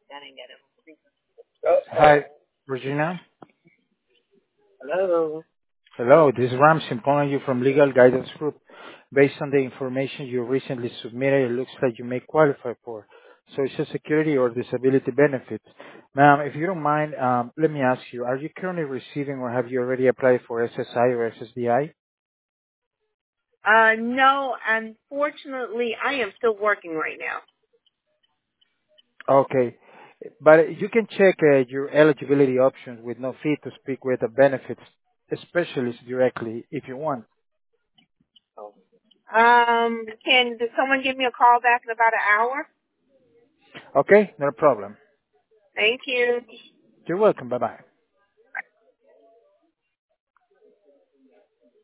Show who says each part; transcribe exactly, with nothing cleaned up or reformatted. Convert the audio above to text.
Speaker 1: Hi, Regina.
Speaker 2: Hello.
Speaker 1: Hello, this is Ramsey calling you from Legal Guidance Group. Based on the information you recently submitted, it looks like you may qualify for Social Security or disability benefits. Ma'am, if you don't mind, um, let me ask you, are you currently receiving or have you already applied for S S I or S S D I?
Speaker 2: Uh, no, unfortunately, I am still working right now.
Speaker 1: Okay, but you can check uh, your eligibility options with no fee to speak with a benefits specialist directly if you want.
Speaker 2: Um, can did someone give me a call back in about an hour?
Speaker 1: Okay, no problem.
Speaker 2: Thank you.
Speaker 1: You're welcome. Bye-bye.